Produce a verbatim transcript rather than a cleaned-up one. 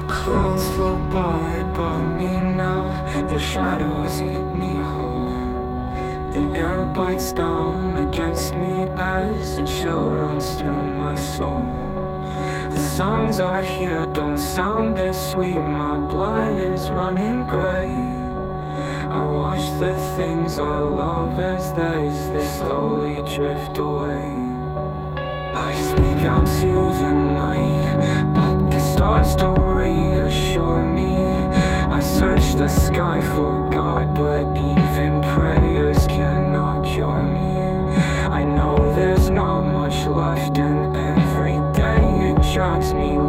Clouds float by above me now, the shadows eat me whole. The air bites down against me as a chill runs through my soul. The songs I hear don't sound as sweet, my blood is running gray. I watch the things I love as they, they slowly drift away. I speak out to the night, but the stars don't reassure me. I search the sky for God, but even prayers cannot cure me. I know there's not much left, and every day it drives me